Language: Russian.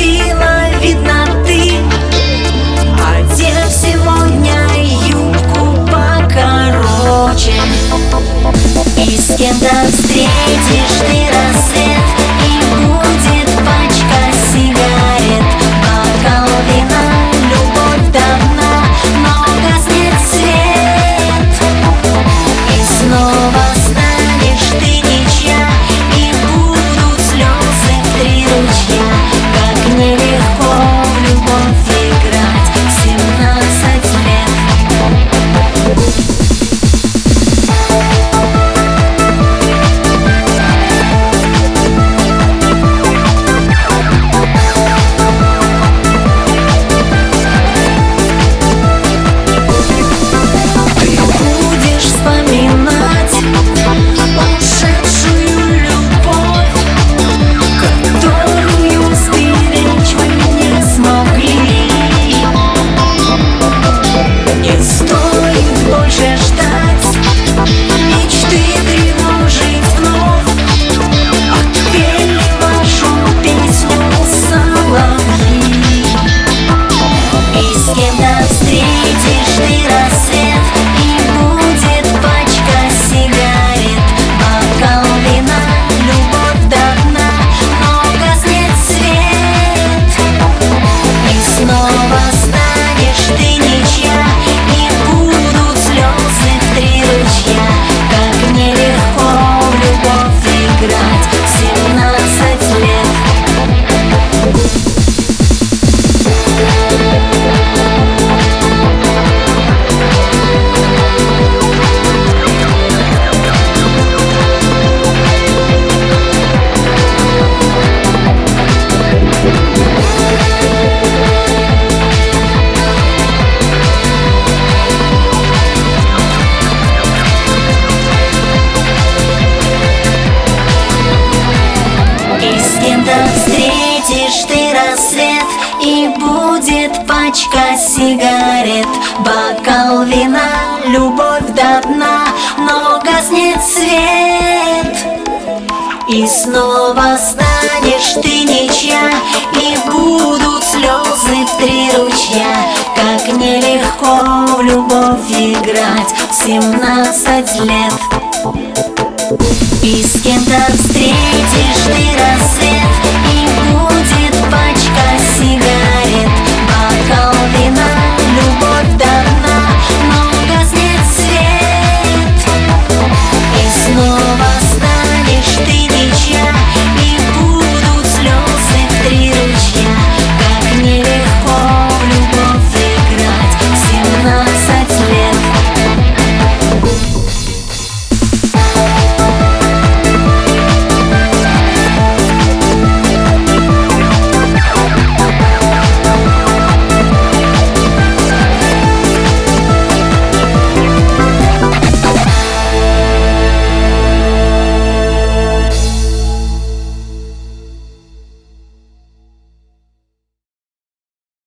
любила, видно, ты. Одев сегодня юбку покороче, и с кем-то встретишь ты рассвет, и будет пачка сигарет, бокал вина, любовь давна, но гаснет свет. И снова станешь ты ничья, и будут слезы в 3 ручья. Как нелегко в любовь играть в 17 лет. Встретишь ты рассвет, и будет пачка сигарет, бокал вина, любовь давна, но гаснет свет. И снова станешь ты ничья, и будут слезы в 3 ручья. Как нелегко в любовь играть в 17 лет. Встретишь ты рассвет, и будет пачка сигарет, бокал вина, любовь до дна, но гаснет свет. И снова станешь ты ничья, и будут слезы в 3 ручья. Как нелегко в любовь играть в 17 лет. И с кем-то встретишь ты рассвет,